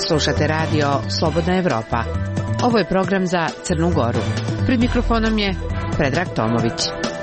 Slušate radio Slobodna Evropa. Ovo je program za Crnu Goru. Pred mikrofonom je Predrag Tomović.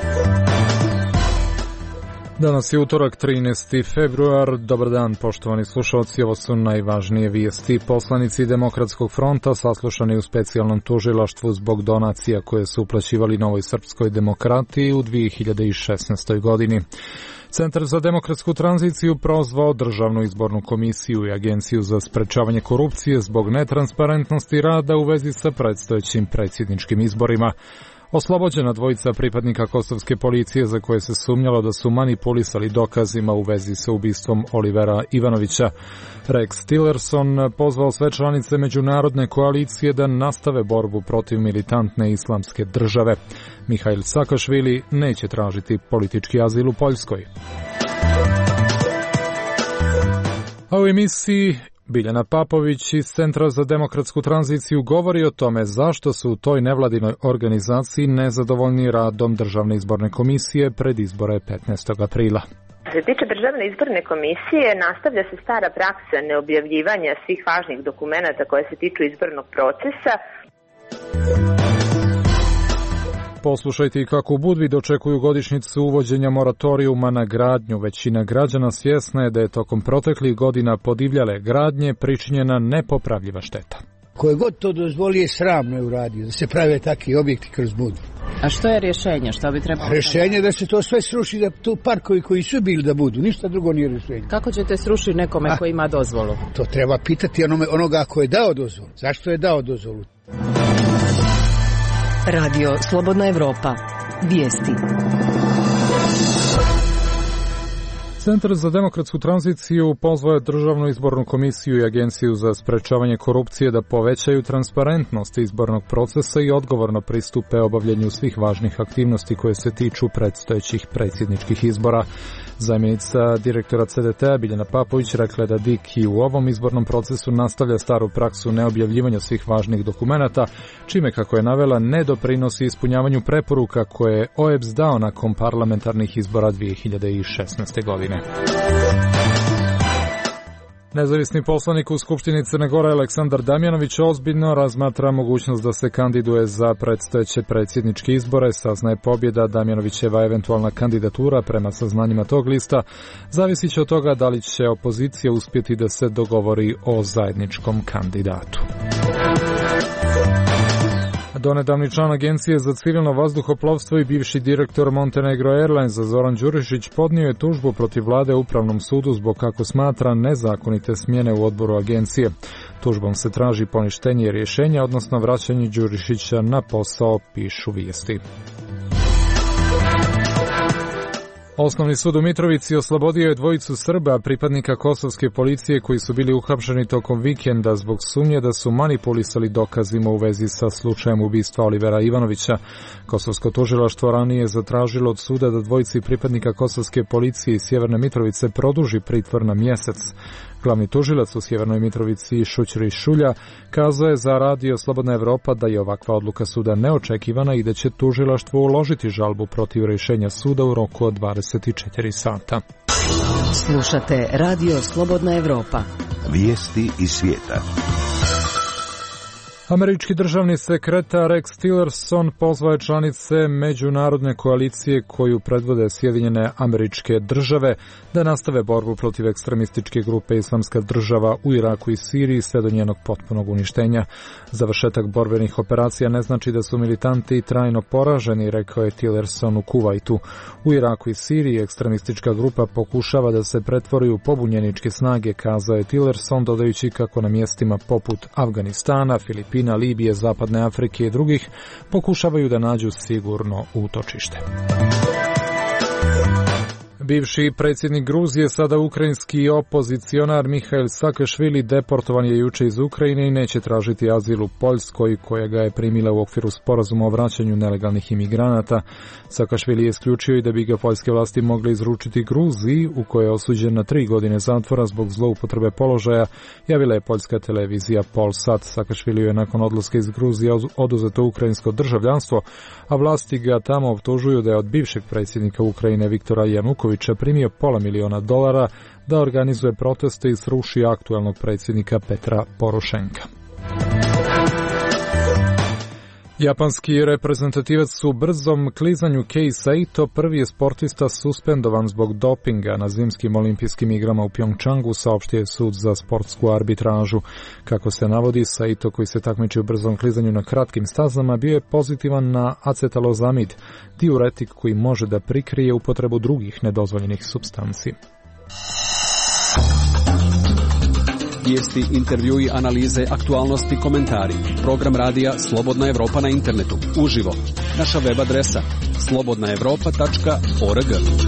Danas je utorak, 13. februar. Dobar dan, poštovani slušalci. Ovo su najvažnije vijesti. Poslanici Demokratskog fronta saslušani u specijalnom tužilaštvu zbog donacija koje su uplaćivali Novoj srpskoj demokratiji u 2016. godini. Centar za demokratsku tranziciju prozvao Državnu izbornu komisiju i Agenciju za sprečavanje korupcije zbog netransparentnosti rada u vezi sa predstojećim predsjedničkim izborima. Oslobođena dvojica pripadnika kosovske policije za koje se sumnjalo da su manipulisali dokazima u vezi sa ubistvom Olivera Ivanovića. Rex Tillerson pozvao sve članice međunarodne koalicije da nastave borbu protiv militantne islamske države. Mihail Sakašvili neće tražiti politički azil u Poljskoj. A u emisiji Biljana Papović iz Centra za demokratsku tranziciju govori o tome zašto su u toj nevladinoj organizaciji nezadovoljni radom Državne izborne komisije pred izbore 15. aprila. Što se tiče Državne izborne komisije, nastavlja se stara praksa neobjavljivanja svih važnih dokumenata koje se tiču izbornog procesa. Poslušajte i kako u Budvi dočekuju godišnjicu uvođenja moratorijuma na gradnju. Većina građana svjesna je da je tokom proteklih godina podivljale gradnje pričinjena nepopravljiva šteta. Koje god to dozvolije, sramno je uradio da se prave takvi objekti kroz Budvu. A što je rješenje? Što bi trebalo? Rješenje je da se to sve sruši, da tu parkovi koji su bili da budu. Ništa drugo nije rješenje. Kako ćete srušiti nekome koji ima dozvolu? To treba pitati onoga ko je dao dozvolu. Zašto je dao dozvolu? Radio Slobodna Evropa. Vijesti. Centar za demokratsku tranziciju pozvao je Državnu izbornu komisiju i Agenciju za sprečavanje korupcije da povećaju transparentnost izbornog procesa i odgovorno pristupe obavljanju svih važnih aktivnosti koje se tiču predstojećih predsjedničkih izbora. Zamjenica direktora CDT-a Biljana Papović rekla je da DIK i u ovom izbornom procesu nastavlja staru praksu neobjavljivanja svih važnih dokumenata, čime, kako je navela, ne doprinosi ispunjavanju preporuka koje je OEBS dao nakon parlamentarnih izbora 2016. godine. Nezavisni poslanik u Skupštini Crne Gore Aleksandar Damjanović ozbiljno razmatra mogućnost da se kandiduje za predstojeće predsjedničke izbore. Saznaje pobjeda Damjanovićeva eventualna kandidatura prema saznanjima tog lista zavisit će od toga da li će opozicija uspjeti da se dogovori o zajedničkom kandidatu. Donedavni član Agencije za civilno vazduhoplovstvo i bivši direktor Montenegro Airlinesa Zoran Đurišić podnio je tužbu protiv vlade Upravnom sudu zbog, kako smatra, nezakonite smjene u odboru agencije. Tužbom se traži poništenje rješenja, odnosno vraćanje Đurišića na posao, pišu vijesti. Osnovni sud u Mitrovici oslobodio je dvojicu Srba, pripadnika kosovske policije koji su bili uhapšeni tokom vikenda zbog sumnje da su manipulisali dokazima u vezi sa slučajem ubistva Olivera Ivanovića. Kosovsko tužilaštvo ranije je zatražilo od suda da dvojici pripadnika kosovske policije iz Sjeverne Mitrovice produži pritvor na mjesec. Glavni tužilac u Sjevernoj Mitrovici Šućri Šulja kazao je za radio Slobodna Evropa da je ovakva odluka suda neočekivana i da će tužilaštvo uložiti žalbu protiv rješenja suda u roku od 24 sata. Slušate radio Slobodna Evropa. Vijesti iz svijeta. Američki državni sekretar Rex Tillerson pozvao je članice međunarodne koalicije koju predvode Sjedinjene Američke Države da nastave borbu protiv ekstremističke grupe Islamska država u Iraku i Siriji sve do njenog potpunog uništenja. Završetak borbenih operacija ne znači da su militanti trajno poraženi, rekao je Tillerson u Kuvajtu. U Iraku i Siriji ekstremistička grupa pokušava da se pretvori u pobunjeničke snage, kazao je Tillerson, dodajući kako na mjestima poput Afganistana, Filipina, Libije, Zapadne Afrike i drugih pokušavaju da nađu sigurno utočište. Bivši predsjednik Gruzije, sada ukrajinski opozicionar Mihail Sakašvili deportovan je juče iz Ukrajine i neće tražiti azil u Poljskoj, koja ga je primila u okviru sporazuma o vraćanju nelegalnih imigranata. Sakašvili je isključio i da bi ga poljske vlasti mogle izručiti Gruziji, u kojoj je osuđen na 3 godine zatvora zbog zloupotrebe položaja, javila je poljska televizija Polsat. Sakašvili je nakon odlaska iz Gruzije oduzeto ukrajinsko državljanstvo, a vlasti ga tamo optužuju da je od bivšeg predsjednika Ukrajine Viktora Janukovića primio $500.000 da organizuje proteste i sruši aktuelnog predsjednika Petra Porošenka. Japanski reprezentativac u brzom klizanju Kei Saito prvi je sportista suspendovan zbog dopinga na zimskim olimpijskim igrama u Pjongčangu, saopštio je sud za sportsku arbitražu. Kako se navodi, Saito, koji se takmiči u brzom klizanju na kratkim stazama, bio je pozitivan na acetalozamid, diuretik koji može da prikrije upotrebu drugih nedozvoljenih supstanci. Vijesti, intervjui, analize, aktualnosti, komentari. Program radija Slobodna Evropa na internetu. Uživo. Naša web adresa slobodnaevropa.org.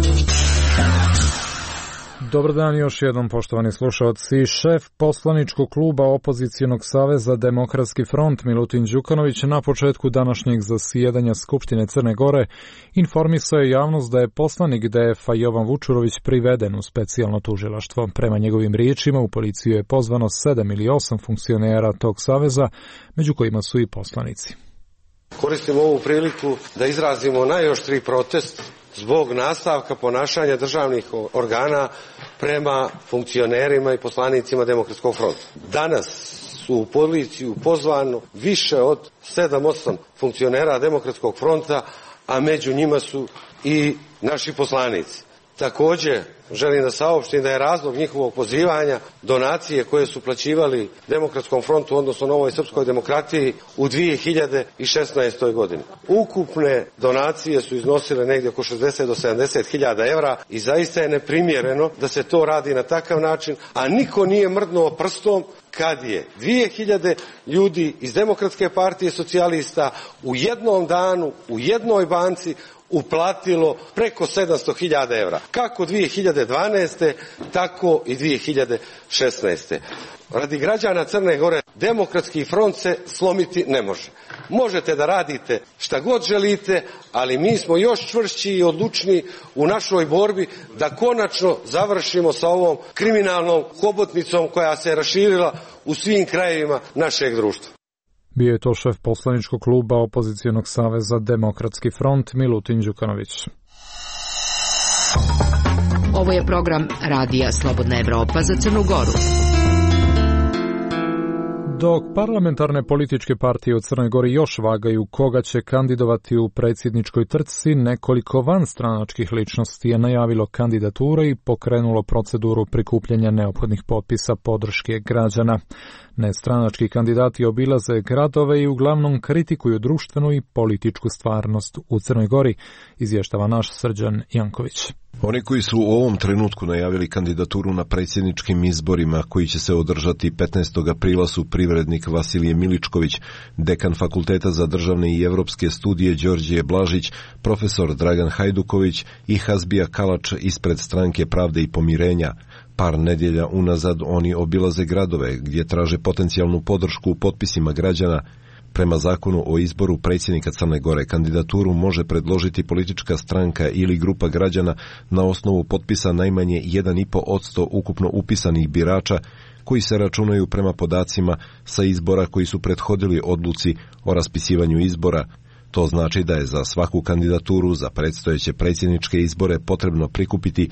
Dobar dan još jednom, poštovani slušalci. Šef poslaničkog kluba Opozicijonog saveza Demokratski front Milutin Đukanović na početku današnjeg zasjedanja Skupštine Crne Gore informisao je javnost da je poslanik DF Jovan Vučurović priveden u specijalno tužilaštvo. Prema njegovim riječima u policiju je pozvano 7 ili 8 funkcionera tog saveza, među kojima su i poslanici. Koristimo ovu priliku da izrazimo najoštriji protest zbog nastavka ponašanja državnih organa prema funkcionerima i poslanicima Demokratskog fronta. Danas su u policiju pozvano više od 7-8 funkcionera Demokratskog fronta, a među njima su i naši poslanici. Također želim da saopštim da je razlog njihovog pozivanja donacije koje su plaćivali Demokratskom frontu, odnosno Novoj srpskoj demokratiji u 2016. godini. Ukupne donacije su iznosile negdje oko 60 do 70 hiljada evra i zaista je neprimjereno da se to radi na takav način, a niko nije mrdnuo prstom kad je 2000 ljudi iz Demokratske partije socijalista u jednom danu, u jednoj banci uplatilo preko 700.000 evra. Kako 2012. tako i 2016. Radi građana Crne Gore Demokratski front se slomiti ne može. Možete da radite šta god želite, ali mi smo još čvršći i odlučniji u našoj borbi da konačno završimo sa ovom kriminalnom hobotnicom koja se raširila u svim krajevima našeg društva. Bio je to šef poslaničkog kluba Opozicijonog saveza Demokratski front Milutin Đukanović. Ovo je program radija Slobodna Evropa za Crnu Goru. Dok parlamentarne političke partije u Crnoj Gori još vagaju koga će kandidovati u predsjedničkoj trci, nekoliko vanstranačkih ličnosti je najavilo kandidature i pokrenulo proceduru prikupljanja neophodnih potpisa podrške građana. Nestranački kandidati obilaze gradove i uglavnom kritikuju društvenu i političku stvarnost u Crnoj Gori, izvještava naš Srđan Janković. Oni koji su u ovom trenutku najavili kandidaturu na predsjedničkim izborima koji će se održati 15. aprila su privrednik Vasilije Miličković, dekan Fakulteta za državne i evropske studije Đorđe Blažić, profesor Dragan Hajduković i Hazbija Kalač ispred Stranke pravde i pomirenja. Par nedjelja unazad oni obilaze gradove gdje traže potencijalnu podršku u potpisima građana. Prema zakonu o izboru predsjednika Crne Gore kandidaturu može predložiti politička stranka ili grupa građana na osnovu potpisa najmanje 1,5% ukupno upisanih birača koji se računaju prema podacima sa izbora koji su prethodili odluci o raspisivanju izbora. To znači da je za svaku kandidaturu za predstojeće predsjedničke izbore potrebno prikupiti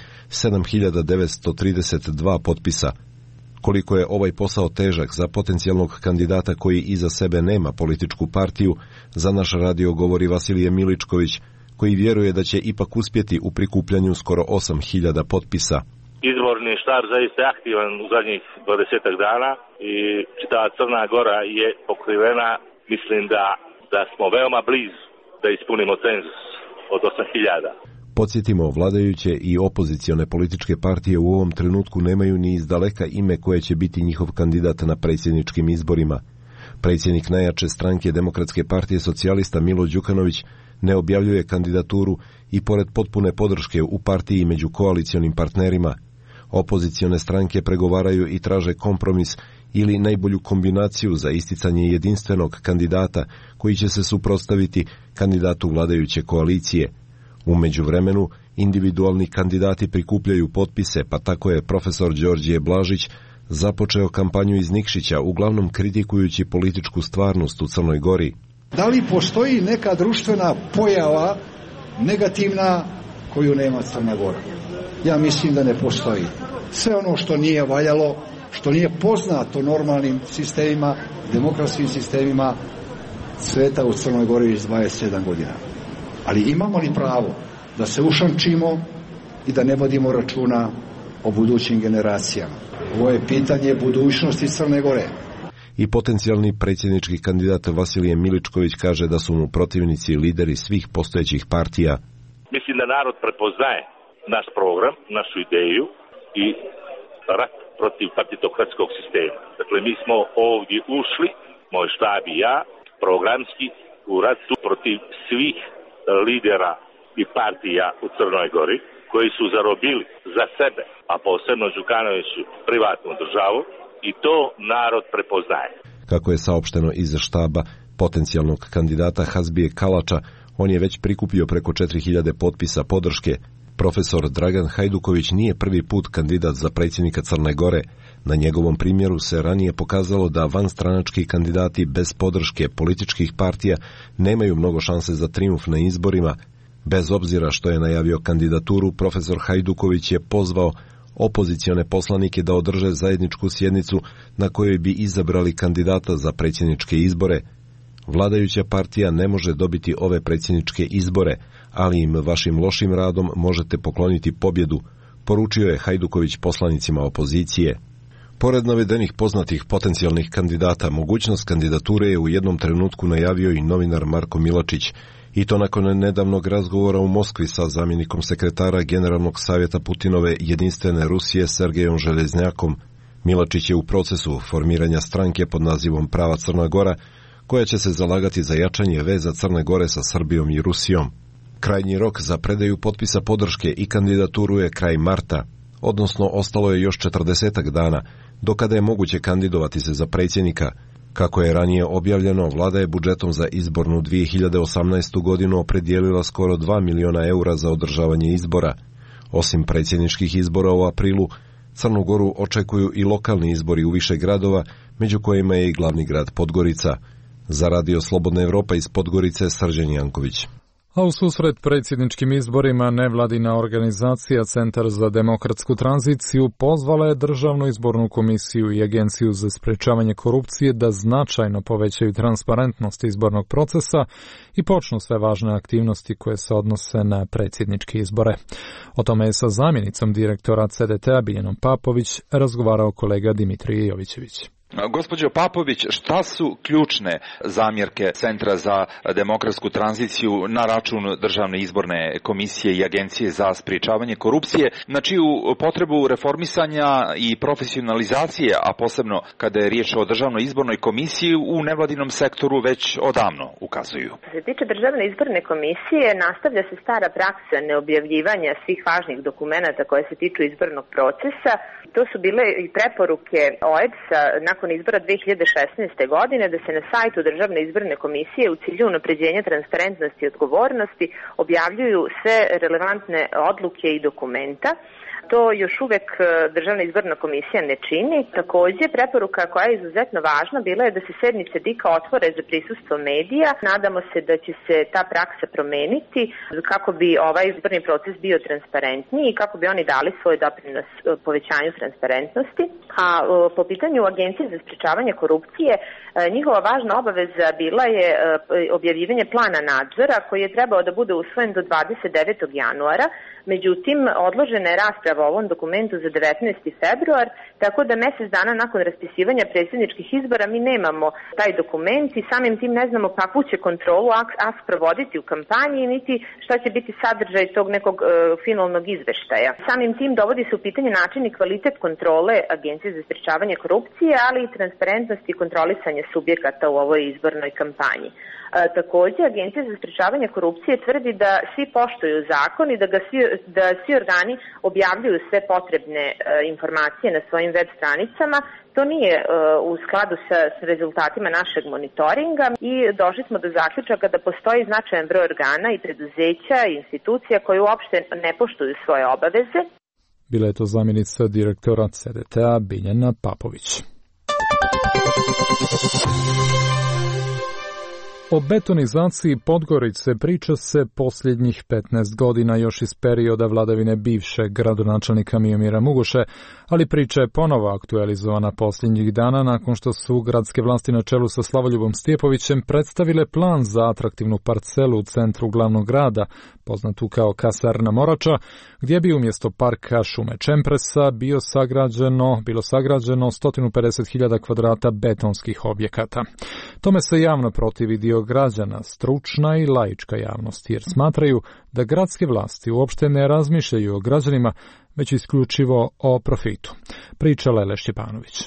7.932 potpisa. Koliko je ovaj posao težak za potencijalnog kandidata koji iza sebe nema političku partiju, za naš radio govori Vasilije Miličković, koji vjeruje da će ipak uspjeti u prikupljanju skoro 8.000 potpisa. Izborni štab zaista je aktivan u zadnjih 20 dana i čitava Crna Gora je pokrivena. Mislim da smo veoma blizu da ispunimo cenzus od 8.000. Podsjetimo, vladajuće i opozicione političke partije u ovom trenutku nemaju ni izdaleka ime koje će biti njihov kandidat na predsjedničkim izborima. Predsjednik najjače stranke Demokratske partije socijalista Milo Đukanović ne objavljuje kandidaturu i pored potpune podrške u partiji među koalicionim partnerima. Opozicione stranke pregovaraju i traže kompromis ili najbolju kombinaciju za isticanje jedinstvenog kandidata koji će se suprotstaviti kandidatu vladajuće koalicije. U međuvremenu, individualni kandidati prikupljaju potpise, pa tako je profesor Đorđe Blažić započeo kampanju iz Nikšića, uglavnom kritikujući političku stvarnost u Crnoj Gori. Da li postoji neka društvena pojava negativna koju nema Crna Gora? Ja mislim da ne postoji. sve ono što nije valjalo, što nije poznato normalnim sistemima, demokratskim sistemima, cveta u Crnoj Gori iz 27 godina. Ali imamo li pravo da se ušančimo i da ne vodimo računa o budućim generacijama? Ovo je pitanje budućnosti Crne Gore. I potencijalni predsjednički kandidat Vasilije Miličković kaže da su mu protivnici lideri svih postojećih partija. Mislim da narod prepoznaje naš program, našu ideju i rat protiv partitokratskog sistema. Dakle, mi smo ovdje ušli, moj štab i ja, programski u ratu protiv svih lidera i partija u Crnoj Gori, koji su zarobili za sebe, a posebno Đukanoviću, privatnu državu, i to narod prepoznaje. Kako je saopšteno iz štaba potencijalnog kandidata Hazbije Kalača, on je već prikupio preko 4000 potpisa podrške. Profesor Dragan Hajduković nije prvi put kandidat za predsjednika Crne Gore. Na njegovom primjeru se ranije pokazalo da vanstranački kandidati bez podrške političkih partija nemaju mnogo šanse za trijumf na izborima. Bez obzira što je najavio kandidaturu, profesor Hajduković je pozvao opozicione poslanike da održe zajedničku sjednicu na kojoj bi izabrali kandidata za predsjedničke izbore. Vladajuća partija ne može dobiti ove predsjedničke izbore, ali im vašim lošim radom možete pokloniti pobjedu, poručio je Hajduković poslanicima opozicije. Pored navedenih poznatih potencijalnih kandidata, mogućnost kandidature je u jednom trenutku najavio i novinar Marko Milačić, i to nakon nedavnog razgovora u Moskvi sa zamjenikom sekretara Generalnog savjeta Putinove jedinstvene Rusije Sergejom Železnjakom. Milačić je u procesu formiranja stranke pod nazivom Prava Crna Gora, koja će se zalagati za jačanje veza Crne Gore sa Srbijom i Rusijom. Krajnji rok za predaju potpisa podrške i kandidaturu je kraj marta, odnosno ostalo je još 40 dana, do kada je moguće kandidovati se za predsjednika. Kako je ranije objavljeno, vlada je budžetom za izbornu 2018. godinu opredijelila skoro 2 miliona eura za održavanje izbora. Osim predsjedničkih izbora u aprilu, Crnu Goru očekuju i lokalni izbori u više gradova, među kojima je i glavni grad Podgorica. Za Radio Slobodna Evropa iz Podgorice, Srđan Janković. A u susret predsjedničkim izborima nevladina organizacija Centar za demokratsku tranziciju pozvala je Državnu izbornu komisiju i Agenciju za sprečavanje korupcije da značajno povećaju transparentnost izbornog procesa i počnu sve važne aktivnosti koje se odnose na predsjedničke izbore. O tome je sa zamjenicom direktora CDT-a Biljanom Papović razgovarao kolega Dimitrije Jovićević. Gospođo Papović, šta su ključne zamjerke Centra za demokratsku tranziciju na račun Državne izborne komisije i Agencije za sprječavanje korupcije, na čiju potrebu reformisanja i profesionalizacije, a posebno kada je riječ o Državnoj izbornoj komisiji, u nevladinom sektoru već odavno ukazuju? Što se tiče Državne izborne komisije, nastavlja se stara praksa neobjavljivanja svih važnih dokumenata koje se tiču izbornog procesa. To su bile i preporuke OEBS-a nakon izbora 2016. godine da se na sajtu Državne izborne komisije u cilju unapređenja transparentnosti i odgovornosti objavljuju sve relevantne odluke i dokumenta. To još uvek Državna izborna komisija ne čini. Također, preporuka koja je izuzetno važna bila je da se sednice DIK-a otvore za prisustvo medija. Nadamo se da će se ta praksa promeniti kako bi ovaj izborni proces bio transparentniji i kako bi oni dali svoj doprinos povećanju transparentnosti. A po pitanju Agencije za sprječavanje korupcije, njihova važna obaveza bila je objavljivanje plana nadzora koji je trebao da bude usvojen do 29. januara. Međutim, odložena je rasprava o ovom dokumentu za 19. februar, tako da mjesec dana nakon raspisivanja predsjedničkih izbora mi nemamo taj dokument i samim tim ne znamo kakvu će kontrolu AS provoditi u kampanji, niti šta će biti sadržaj tog nekog finalnog izveštaja. Samim tim dovodi se u pitanje način i kvalitet kontrole Agencije za sprječavanje korupcije, ali i transparentnost i kontrolisanje subjekata u ovoj izbornoj kampanji. Također, Agencija za sprječavanje korupcije tvrdi da svi poštuju zakon i da svi organi objavljuju sve potrebne informacije na svojim web stranicama. To nije u skladu sa rezultatima našeg monitoringa i došli smo do zaključaka da postoji značajan broj organa i preduzeća i institucija koje uopšte ne poštuju svoje obaveze. Bila je to zamjenica direktora CDT-a Biljana Papović. O betonizaciji Podgorice priča se posljednjih 15 godina još iz perioda vladavine bivšeg gradonačelnika Miomira Muguše, ali priča je ponovo aktualizovana posljednjih dana nakon što su gradske vlasti na čelu sa Slavoljubom Stjepovićem predstavile plan za atraktivnu parcelu u centru glavnog grada, poznatu kao Kasarna Morača, gdje bi umjesto parka šume Čempresa bilo sagrađeno 150.000 kvadrata betonskih objekata. Tome se javno protivi dio građana, stručna i laička javnost, jer smatraju da gradske vlasti uopšte ne razmišljaju o građanima, već isključivo o profitu. Priča Lele Šćepanović.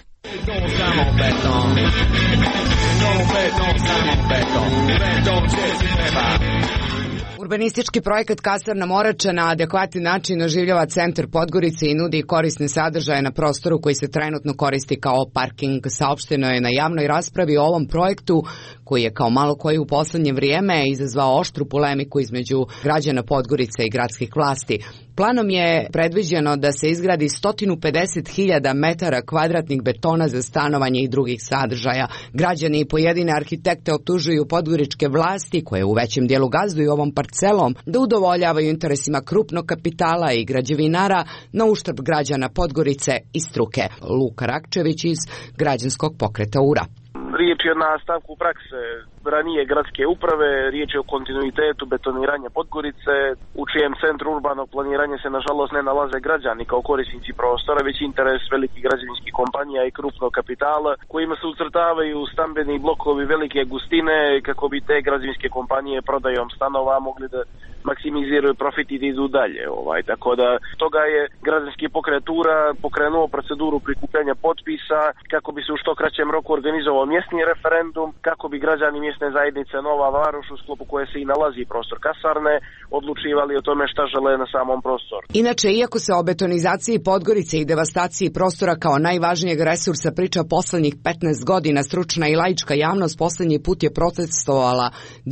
Urbanistički projekat Kasarna Morača na adekvatni način oživljava centar Podgorice i nudi korisne sadržaje na prostoru koji se trenutno koristi kao parking. Saopšteno je na javnoj raspravi o ovom projektu, koji je kao malo koji u poslednje vrijeme izazvao oštru polemiku između građana Podgorice i gradskih vlasti. Planom je predviđeno da se izgradi 150.000 metara kvadratnih betona za stanovanje i drugih sadržaja. Građani i pojedine arhitekte optužuju podgoričke vlasti, koje u većem dijelu gazduju ovom parcelom, da udovoljavaju interesima krupnog kapitala i građevinara na uštrb građana Podgorice i struke. Luka Rakčević iz Građanskog pokreta URA. Riječ je o nastavku prakse ranije gradske uprave, riječ je o kontinuitetu betoniranja Podgorice, u čijem centru urbanog planiranja se nažalost ne nalaze građani kao korisnici prostora, već interes velikih građevinskih kompanija i krupnog kapitala, kojima se ucrtavaju stambeni blokovi velike gustine kako bi te građevinske kompanije prodajom stanova mogli da maksimiziraju profit i da idu dalje. Tako da toga je Građanski pokret URA pokrenuo proceduru prikupljanja potpisa kako bi se u što kraćem roku organizovao mjesni referendum, kako bi građani mjesne zajednice Nova Varoš, u sklopu koje se i nalazi prostor kasarne, odlučivali o tome šta žele na samom prostoru. Inače, iako se o betonizaciji Podgorice i devastaciji prostora kao najvažnijeg resursa priča poslednjih 15 godina, stručna i laička javnost poslednji put je protestovala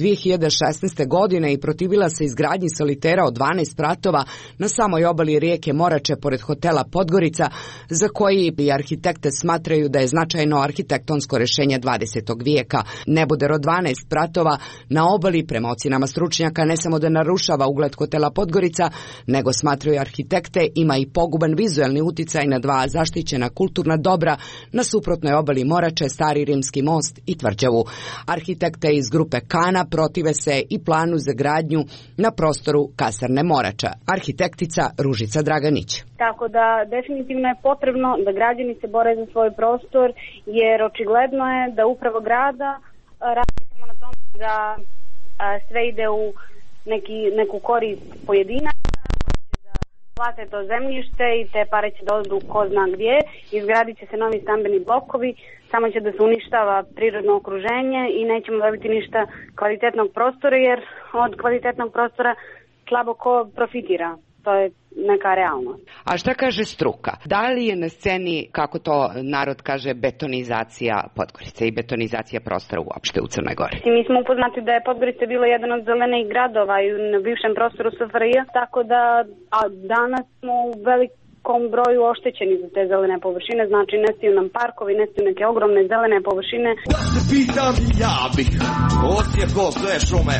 2016. godine i protivila se izgradnji solitera od 12 spratova na samoj obali rijeke Morače pored hotela Podgorica, za koji i arhitekte smatraju da je značajno arhitektonsko rješenje 20. vijeka. Neboder od 12 spratova na obali, prema ocjenama stručnjaka, ne samo da narušava ugled hotela Podgorica, nego smatraju arhitekte ima i poguban vizuelni uticaj na dva zaštićena kulturna dobra na suprotnoj obali Morače, Stari Rimski most i Tvrđavu. Arhitekte iz grupe Kana protive se i planu za gradnju na prostoru Kasarne Morača. Arhitektica Ružica Draganić. Tako da definitivno je potrebno da građani se bore za svoj prostor, jer očigledno je da upravo grada radi samo na tome da sve ide u neku korist pojedinaca, da plate to zemljište i te pare će da odu ko zna gdje, izgradit će se novi stambeni blokovi, samo će da se uništava prirodno okruženje i nećemo dobiti ništa kvalitetnog prostora, jer od kvalitetnog prostora slabo ko profitira. To je neka realnost. A šta kaže struka? Da li je na sceni, kako to narod kaže, betonizacija Podgorice i betonizacija prostora uopšte u Crnoj Gori? Mi smo upoznati da je Podgorica bilo jedan od zelenih gradova i na bivšem prostoru SFRJ, tako da danas smo u velikom broju oštećeni za te zelene površine, znači nestaju nam parkovi, nestaju neke ogromne zelene površine. Da se pitam, ja bih osjekao sve šume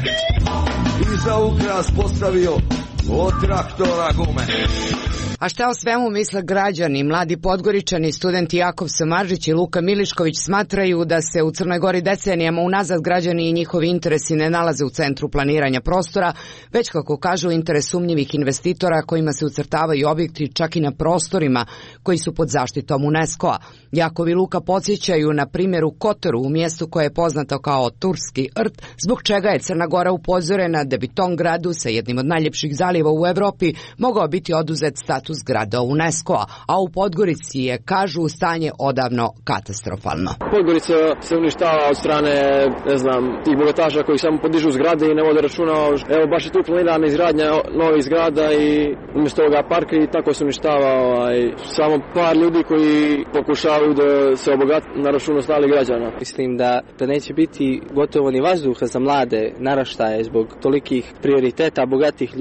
i za ukras postavio od traktora gume. A šta o svemu misle građani? Mladi Podgoričani, studenti Jakov Samaržić i Luka Milišković smatraju da se u Crnoj Gori decenijama unazad građani i njihovi interesi ne nalaze u centru planiranja prostora, već, kako kažu, interes sumnjivih investitora kojima se ucrtavaju objekti čak i na prostorima koji su pod zaštitom UNESCO-a. Jakov i Luka podsjećaju na primjer u Kotoru, u mjestu koje je poznato kao Turski rt, zbog čega je Crna Gora upozorena da bi tom gradu sa jednim od najljepših zaliva u Evropi mogao biti oduzet status grada UNESCO-a, a u Podgorici je, kažu, stanje odavno katastrofalno. Podgorica se uništava od strane, tih bogataša koji samo podižu zgrade i ne vode računa. Evo, baš je tu planirana izgradnja novih zgrada i umjesto ovoga parka i tako se uništava samo par ljudi koji pokušavaju da se obogate na račun ostalih građana. Mislim da neće biti gotovo ni vazduha za mlade naraštaje zbog tolikih prioriteta bogatih ljudi za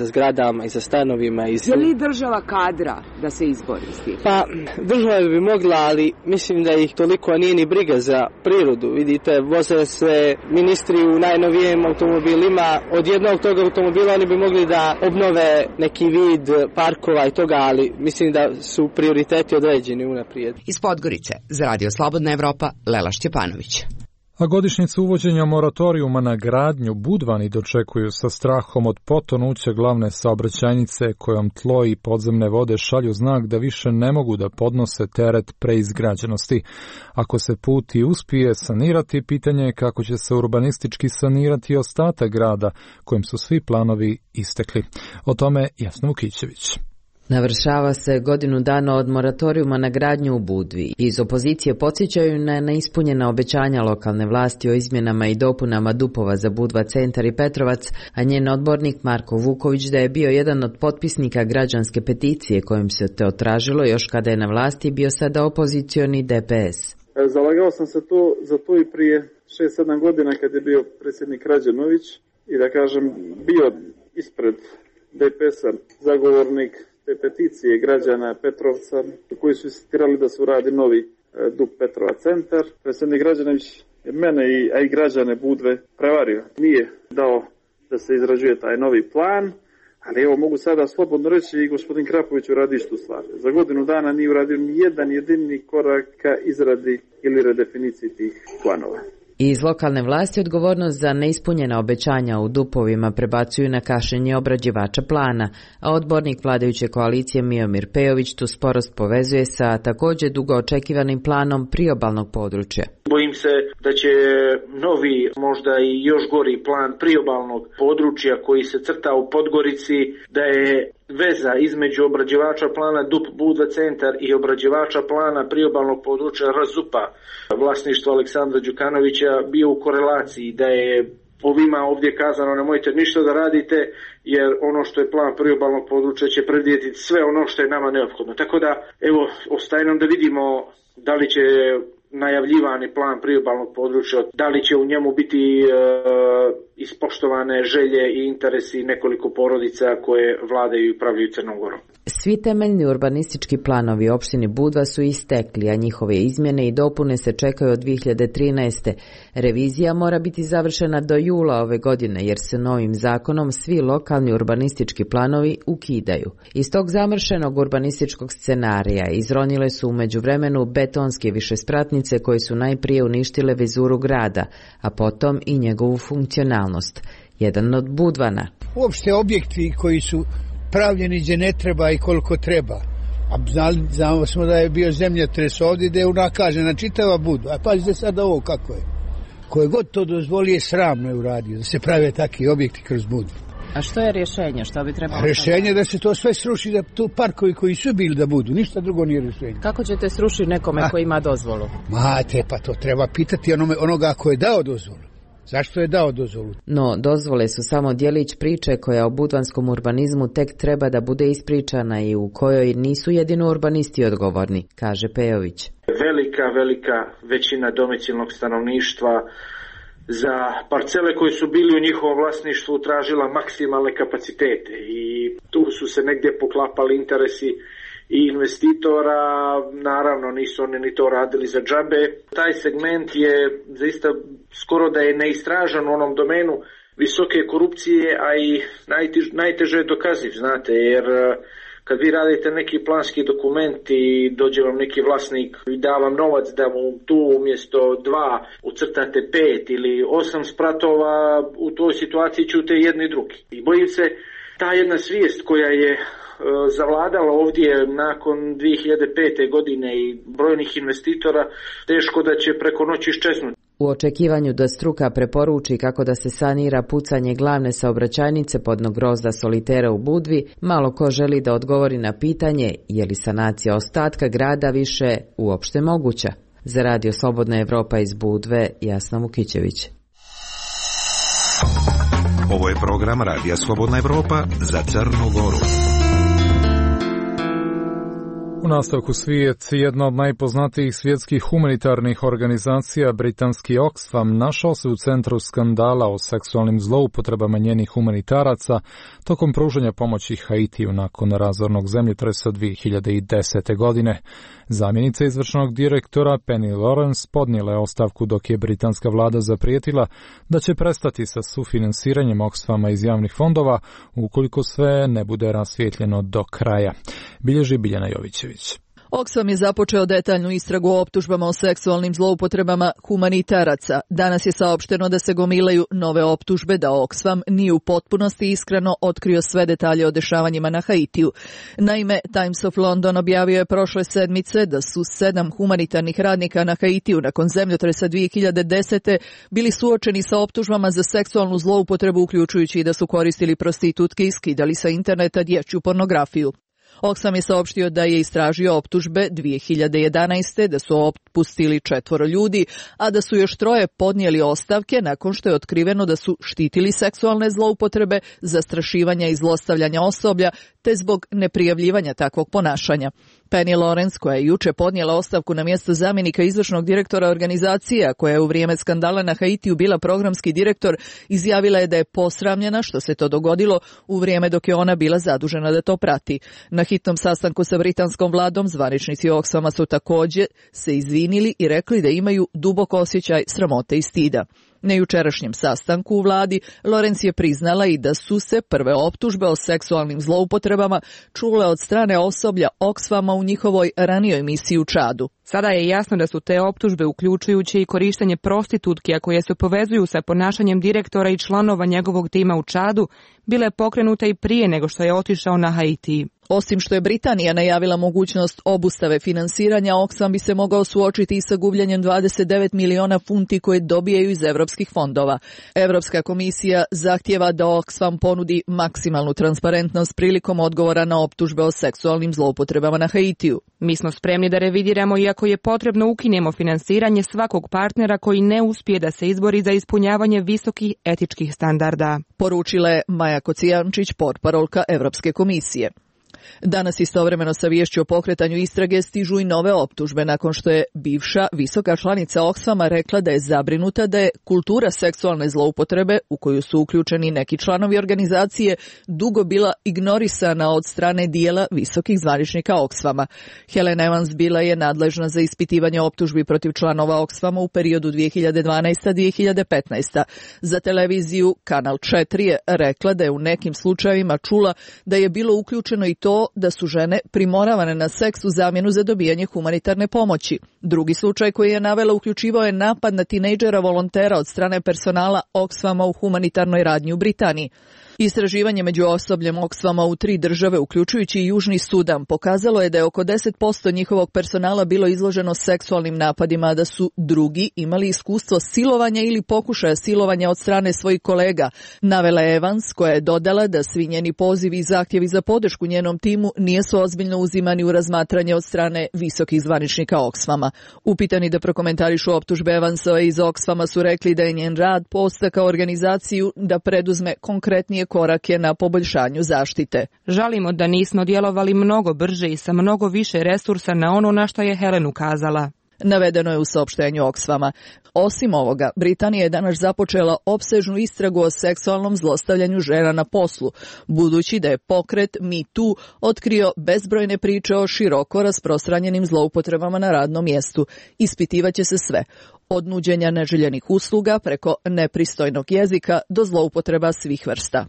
zgradama i za stanovima. Je li država kadra da se izbori s tim? Pa, država bi mogla, ali mislim da ih toliko nije ni briga za prirodu. Vidite, voze se ministri u najnovijem automobilima. Od jednog tog automobila oni bi mogli da obnove neki vid parkova i toga, ali mislim da su prioriteti određeni unaprijed. Iz Podgorice, za Radio Slobodna Evropa, Lela Šćepanović. A godišnjicu uvođenja moratorijuma na gradnju Budvani dočekuju sa strahom od potonuća glavne saobraćajnice kojom tlo i podzemne vode šalju znak da više ne mogu da podnose teret preizgrađenosti. Ako se put i uspije sanirati, pitanje je kako će se urbanistički sanirati ostatak grada kojim su svi planovi istekli. O tome Jasna Vukićević. Navršava se godinu dana od moratorijuma na gradnju u Budvi. Iz opozicije podsjećaju na neispunjena obećanja lokalne vlasti o izmjenama i dopunama DUP-ova za Budva centar i Petrovac, a njen odbornik Marko Vuković da je bio jedan od potpisnika građanske peticije kojim se to tražilo još kada je na vlasti bio sada opozicioni DPS. Zalagao sam se za to i prije 6-7 godina kad je bio predsjednik Rađenović i da kažem bio ispred DPS-a zagovornik te peticije građana Petrovca koji su insistirali da se uradi novi DUP Petrova centar. Predsjednik Rađenović je mene a i građane Budve prevario. Nije dao da se izrađuje taj novi plan, ali evo mogu sada slobodno reći i gospodin Krapović uradi istu stvar. Za godinu dana nije uradio ni jedan jedini korak ka izradi ili redefiniciji tih planova. Iz lokalne vlasti odgovornost za neispunjena obećanja u DUP-ovima prebacuju na kašnjenje obrađivača plana, a odbornik vladajuće koalicije Miomir Pejović tu sporost povezuje sa također dugo očekivanim planom priobalnog područja. Bojim se da će novi, možda i još gori plan priobalnog područja koji se crta u Podgorici, da je veza između obrađivača plana DUP Budva centar i obrađivača plana priobalnog područja RZUP-a vlasništva Aleksandra Đukanovića bio u korelaciji, da je ovima ovdje kazano nemojte ništa da radite jer ono što je plan priobalnog područja će predvidjeti sve ono što je nama neophodno. Tako da evo ostaje nam da vidimo da li će najavljivani plan priobalnog područja, da li će u njemu biti ispoštovane želje i interesi nekoliko porodica koje vladaju i upravljaju Crnom Gorom. Svi temeljni urbanistički planovi opštine Budva su istekli, a njihove izmjene i dopune se čekaju od 2013. Revizija mora biti završena do jula ove godine, jer se novim zakonom svi lokalni urbanistički planovi ukidaju. Iz tog zamršenog urbanističkog scenarija izronile su u međuvremenu betonske višespratnice koje su najprije uništile vizuru grada, a potom i njegovu funkcionalnost. Jedan od Budvana. Uopšte objekti koji su pravljeni gdje ne treba i koliko treba. A znamo smo da je bio zemljotres ovdje gdje je unakažena čitava Budva. A pazite sad ovo kako je. Koje god to dozvolije sramno je uradio da se prave takvi objekti kroz Budvu. A što je rješenje? Što bi trebalo? Rješenje da se to sve sruši, da tu parkovi koji su bili da budu. Ništa drugo nije rješenje. Kako ćete srušiti nekome koji ima dozvolu? Mate, pa to treba pitati onoga ko je dao dozvolu. Zašto je dao dozvolu? No, dozvole su samo djelić priče koja o budvanskom urbanizmu tek treba da bude ispričana i u kojoj nisu jedino urbanisti odgovorni, kaže Pejović. Velika većina domicilnog stanovništva za parcele koje su bili u njihovom vlasništvu tražila maksimalne kapacitete i tu su se negdje poklapali interesi i investitora, naravno nisu oni ni to radili za džabe. Taj segment je zaista skoro da je neistražen u onom domenu visoke korupcije, a i najteže je dokaziv, znate, jer kad vi radite neki planski dokument i dođe vam neki vlasnik i da vam novac da mu tu umjesto 2 ucrtate 5 ili 8 spratova, u toj situaciji ćute jedni i drugi. I bojim se ta jedna svijest koja je zavladala ovdje nakon 2005. godine i brojnih investitora, teško da će preko noći iščeznuti. U očekivanju da struka preporuči kako da se sanira pucanje glavne saobraćajnice podnog grozda Solitera u Budvi, malo ko želi da odgovori na pitanje je li sanacija ostatka grada više uopšte moguća. Za Radio Slobodna Evropa iz Budve, Jasna Vukićević. Ovo je program Radija Slobodna Evropa za Crnu Goru. U nastavku svijet, jedna od najpoznatijih svjetskih humanitarnih organizacija, britanski Oxfam, našao se u centru skandala o seksualnim zloupotrebama njenih humanitaraca tokom pružanja pomoći Haitiju nakon razornog zemljotresa 2010. godine. Zamjenica izvršnog direktora Penny Lawrence podnijela je ostavku dok je britanska vlada zaprijetila da će prestati sa sufinansiranjem Oxfama iz javnih fondova ukoliko sve ne bude rasvijetljeno do kraja. Bilježi Biljana Jovićević. Oxfam je započeo detaljnu istragu o optužbama o seksualnim zloupotrebama humanitaraca. Danas je saopšteno da se gomilaju nove optužbe da Oxfam nije u potpunosti iskreno otkrio sve detalje o dešavanjima na Haitiju. Naime, Times of London objavio je prošle sedmice da su 7 humanitarnih radnika na Haitiju nakon zemljotresa 2010. bili suočeni sa optužbama za seksualnu zloupotrebu, uključujući i da su koristili prostitutke i skidali sa interneta dječju pornografiju. Oxfam je saopštio da je istražio optužbe 2011. da su otpustili 4 ljudi, a da su još 3 podnijeli ostavke nakon što je otkriveno da su štitili seksualne zloupotrebe, zastrašivanja i zlostavljanja osoblja, te zbog neprijavljivanja takvog ponašanja. Penny Lawrence, koja je juče podnijela ostavku na mjesto zamjenika izvršnog direktora organizacije, koja je u vrijeme skandala na Haitiju bila programski direktor, izjavila je da je posramljena što se to dogodilo u vrijeme dok je ona bila zadužena da to prati. Na hitnom sastanku sa britanskom vladom zvaničnici Oxfama su također se izvinili i rekli da imaju dubok osjećaj sramote i stida. Na jučerašnjem sastanku u vladi Lawrence je priznala i da su se prve optužbe o seksualnim zloupotrebama čule od strane osoblja Oxfama u njihovoj ranijoj misiji u Čadu. Sada je jasno da su te optužbe, uključujući i korištenje prostitutki, koje se povezuju sa ponašanjem direktora i članova njegovog tima u Čadu, bile pokrenute i prije nego što je otišao na Haiti. Osim što je Britanija najavila mogućnost obustave finansiranja, Oxfam bi se mogao suočiti i sa gubljenjem 29 miliona funti koje dobijaju iz evropskih fondova. Europska komisija zahtijeva da Oxfam ponudi maksimalnu transparentnost prilikom odgovora na optužbe o seksualnim zloupotrebama na Haitiju. Mi smo spremni da revidiramo i ako je potrebno ukinemo finansiranje svakog partnera koji ne uspije da se izbori za ispunjavanje visokih etičkih standarda, poručila je Maja Kocijančić, portparolka Europske komisije. Danas istovremeno sa viješću o pokretanju istrage stižu i nove optužbe nakon što je bivša visoka članica Oxfama rekla da je zabrinuta da je kultura seksualne zloupotrebe, u koju su uključeni neki članovi organizacije, dugo bila ignorisana od strane dijela visokih zvaničnika Oxfama. Helen Evans bila je nadležna za ispitivanje optužbi protiv članova Oxfama u periodu 2012-2015. Za televiziju Kanal 4 je rekla da je u nekim slučajevima čula da je bilo uključeno i to da su žene primoravane na seks u zamjenu za dobijanje humanitarne pomoći. Drugi slučaj koji je navela uključivao je napad na tinejdžera volontera od strane personala Oxfama u humanitarnoj radnji u Britaniji. Istraživanje među osobljem Oxfama u 3 države, uključujući i Južni Sudan, pokazalo je da je oko 10% njihovog personala bilo izloženo seksualnim napadima, a da su drugi imali iskustvo silovanja ili pokušaja silovanja od strane svojih kolega, navela je Evans, koja je dodala da svi njeni pozivi i zahtjevi za podršku njenom timu nisu ozbiljno uzimani u razmatranje od strane visokih zvaničnika Oxfama. Upitani da prokomentarišu optužbe Evansova iz Oxfama su rekli da je njen rad podstakao organizaciju da preduzme konkretnije korake na poboljšanju zaštite. Žalimo da nismo djelovali mnogo brže i sa mnogo više resursa na ono na što je Helen ukazala, navedeno je u saopštenju Oxfama. Osim ovoga, Britanija je danas započela opsežnu istragu o seksualnom zlostavljanju žena na poslu, budući da je pokret Me Too otkrio bezbrojne priče o široko rasprostranjenim zloupotrebama na radnom mjestu. Ispitivaće se sve, od nuđenja neželjenih usluga preko nepristojnog jezika do zloupotreba svih vrsta.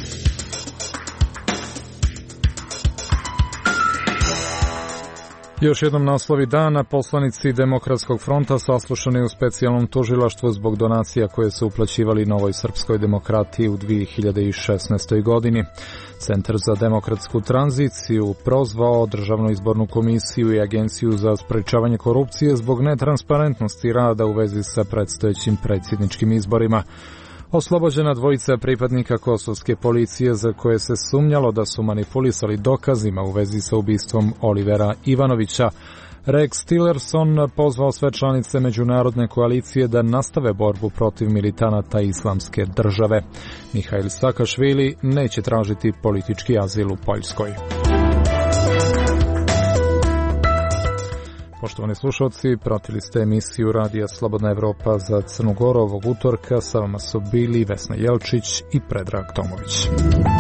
Još jednom naslovi dana, poslanici Demokratskog fronta saslušani u specijalnom tužilaštvu zbog donacija koje su uplaćivali Novoj srpskoj demokratiji u 2016. godini. Centar za demokratsku tranziciju prozvao Državnu izbornu komisiju i Agenciju za sprečavanje korupcije zbog netransparentnosti rada u vezi sa predstojećim predsjedničkim izborima. Oslobođena dvojica pripadnika kosovske policije za koje se sumnjalo da su manipulisali dokazima u vezi sa ubistvom Olivera Ivanovića. Rex Tillerson pozvao sve članice međunarodne koalicije da nastave borbu protiv militanata Islamske države. Mihail Saakašvili neće tražiti politički azil u Poljskoj. Poštovani slušalci, pratili ste emisiju Radija Slobodna Evropa za Crnu Goru ovog utorka. Sa vama su bili Vesna Jelčić i Predrag Tomović.